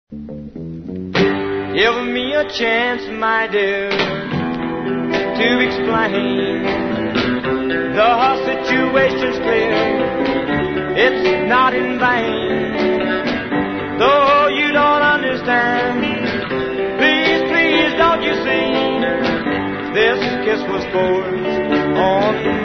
Give me a chance, my dear, to explain. The situation's clear, it's not in vain. Though you don't understand, please, please don't you see, this kiss was forced on